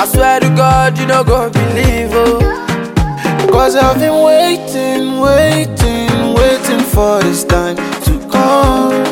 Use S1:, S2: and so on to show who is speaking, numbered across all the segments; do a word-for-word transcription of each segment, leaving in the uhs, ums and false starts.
S1: I swear to God, you no go believe, oh.
S2: Cause I've been waiting, waiting, waiting for this time to come,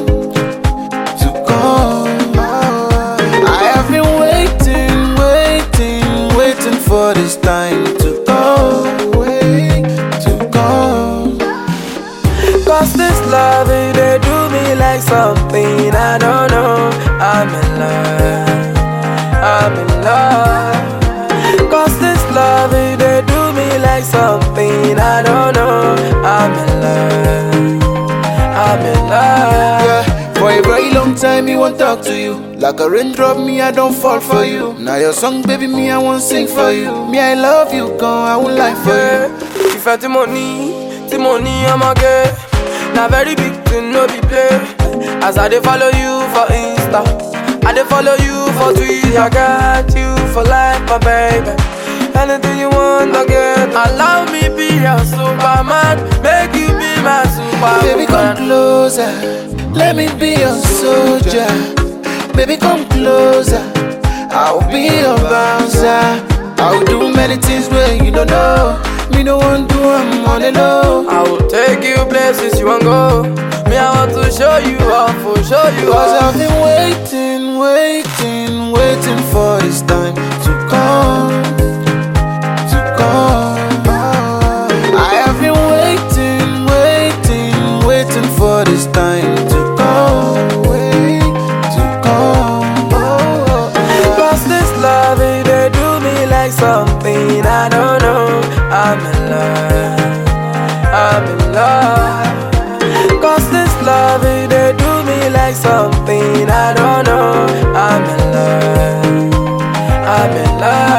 S2: to come. I have been waiting, waiting, waiting for this time to come, wait, to come.
S1: Cause this love, it they do me like something I don't know. I'm in love, I'm in love. Cause this love, it they do me like something I don't know. I'm in love, I'm in love.
S2: Yeah, for a very long time me won't talk to you. Like a raindrop, me I don't fall for you. Now your song, baby, me I won't sing for you. Me I love you, gone, I won't lie for you.
S1: If I the money, the money I'ma get. Now very big thing, no be play. As I dey follow you for Insta, I dey follow you for Twitter. I got you for life, my baby. Anything you want, I get. Allow me be your Superman, make you be my Superman.
S2: Baby, come closer, let me be your soldier. Baby, come closer, I'll be your bouncer. I'll do many things where you don't know. Me no one do, I'm on the low.
S1: I will take you places you won't go. Me, I want to show you off, for show you
S2: Cause
S1: off.
S2: I've been waiting, waiting, waiting for this time to come, to come. I have been waiting, waiting, waiting for this time to come, wait, to come.
S1: Cause this love, it they do me like something I don't know. I'm in love, I'm in love. Cause this love, it they do me like something I don't know. I'm in love, I'm in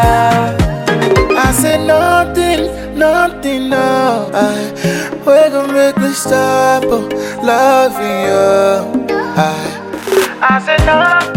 S1: love.
S2: I said nothing, nothing, no. I, we're gonna make me stop, oh, loving you. I, I said nothing.